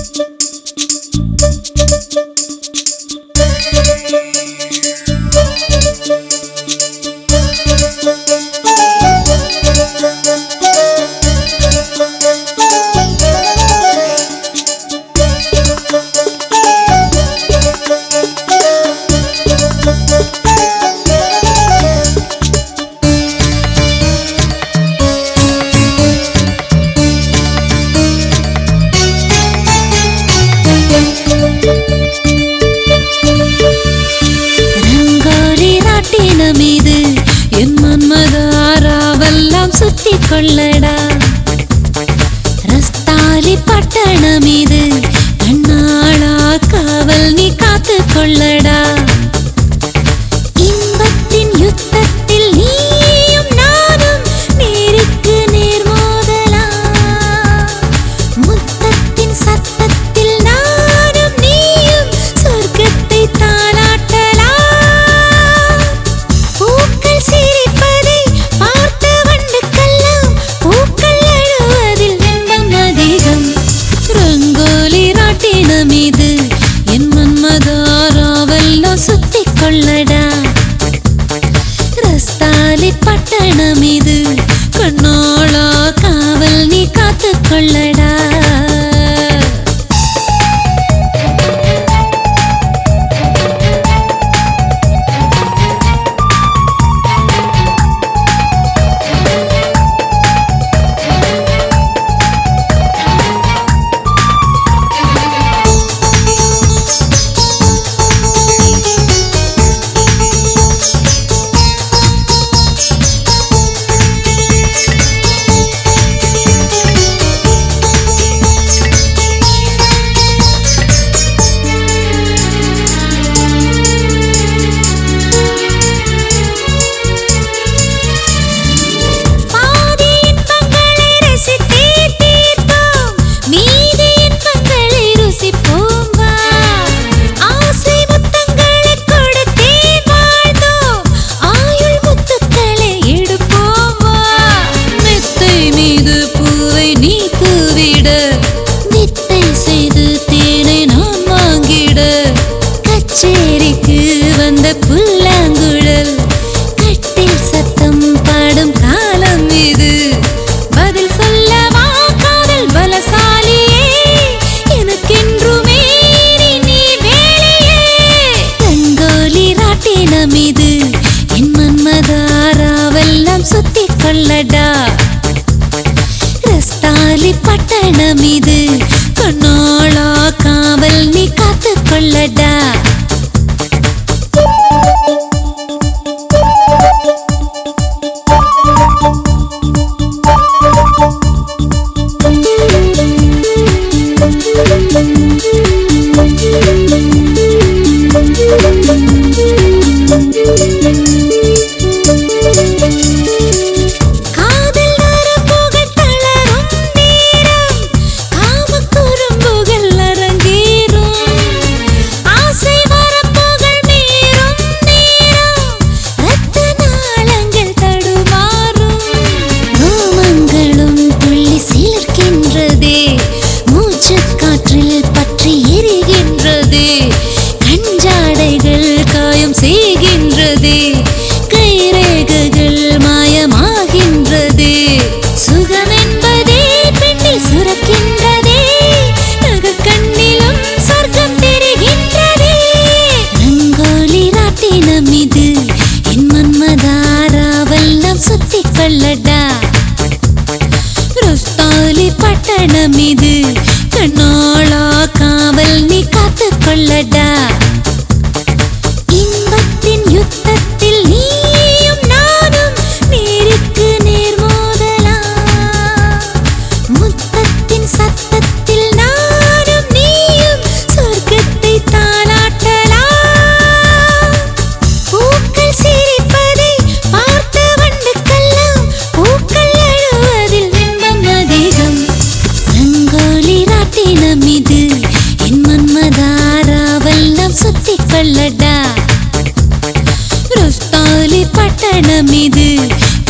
கொள்ளடா ரஸ்தாலி பட்டணம் இது கண்ணாளா காவல் நீ காத்து கொள்ளடா இன்பத்தின் யுத்தத்தில் நீயும் நானும் நேருக்கு நேர் மோதலா முத்தத்தின் சத்தத்தில் நானும் நீயும் சொர்க்கத்தை தாலாட்டலா பூக்கள் சிரிப்பதை பார்த்து வண்டுக்கெல்லாம் பூக்கள் அழுவதில் இன்பம் அதிகம் ரங்கோலி ராட்டினம் இது என் மன்மதாராவெல்லாம் சுத்தி கொள்ளடா ரஸ்தாலி பட்டணம் இது கண்ணாளா காவல் நீ காத்து கொள்ளடா கச்சேரிக்கு வந்த புல்லாங்குழல் கட்டில் சத்தம் பாடும் காலம் இது பதில் சொல்லவா காதல் பலசாலியே எனக்கென்றுமே நீ வேலையே ரங்கோலி ராட்டினம் இது என் மன்மதாராவெல்லாம் சுத்தி கொள்ளடா ரஸ்தாலி பட்டணம் இது கண்ணாளா காவல் நீ காத்து கொள்ளடா கைரேகைகள் மாயமாகின்றது சுகம் என்பதே பெண்ணில் சுரக்கின்றதே நகக்கண்ணிலும் சொர்க்கம் தெரிகின்றதே ரங்கோலி ராட்டினம் இது என் மன்மதாராவெல்லாம் சுத்தி கொள்ளடா ரஸ்தாலி பட்டணம் இது கண்ணாளா காவல் நீ காத்து கொள்ளடா இன்பத்தின் யுத்தத்தில் நீயும் நானும் நேருக்கு நேர் மோதலா முத்தத்தின் சத்தத்தில் நானும் நீயும் சொர்க்கத்தை தாலாட்டலா பூக்கள் சிரிப்பதை பார்த்து வண்டுக்கெல்லாம் பூக்கள் அழுவதில் இன்பம் அதிகம் ரங்கோலி ராட்டினம் இது என் மன்மதாராவெல்லாம் சுத்தி கொள்ளடா ரஸ்தாலி பட்டணம் இது